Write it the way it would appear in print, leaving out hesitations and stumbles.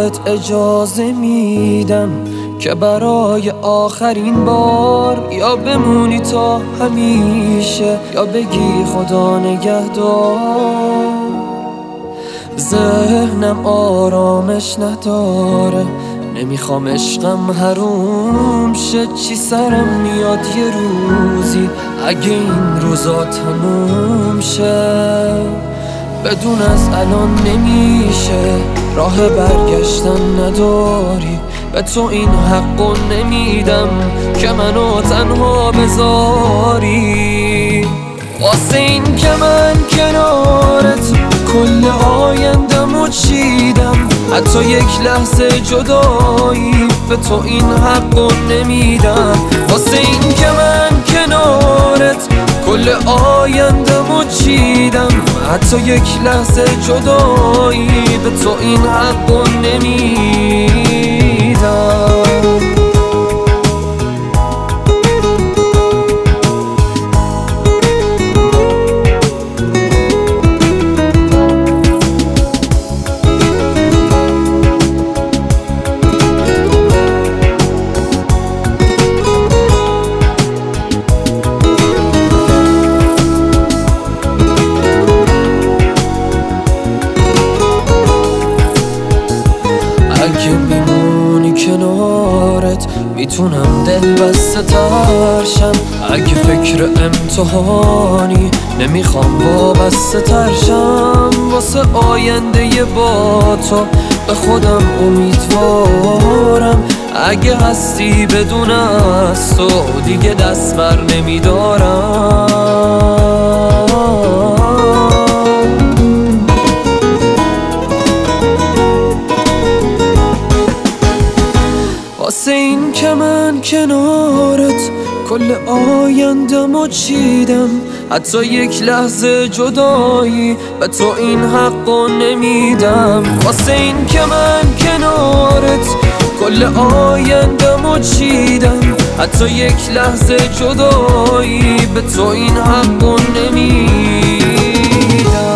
بهت اجازه میدم که برای آخرین بار یا بمونی تا همیشه یا بگی خدا نگهدار. ذهنم آرامش نداره، نمیخوام عشقم حروم شه. چی سرم میاد یه روزی اگه این روزا تموم شه. بدون از الان نمیشه، راه برگشتن نداری. به تو این حقو نمیدم که منو تنها بذاری. واسه این که من کنارت کل آیندمو چیدم، حتی یک لحظه جدایی به تو این حقو نمیدم. واسه این که من کنارت کل آیندمو چیدم، حتی یک لحظه جدایی به تو این حقو نمیدم. اگه میمونی کنارت میتونم دل بسته ترشم. اگه فکر امتحانی نمیخوام وابسته ترشم. واسه آینده با تو به خودم امیدوارم. اگه هستی بدون از تو دیگه دست بر نمیدارم. واسه این که من کنارت کل آیندمو چیدم، حتی یک لحظه جدایی به تو این حقو نمیدم. واسه این که من کنارت کل آیندمو چیدم، حتی یک لحظه جدایی به تو این حقو نمیدم.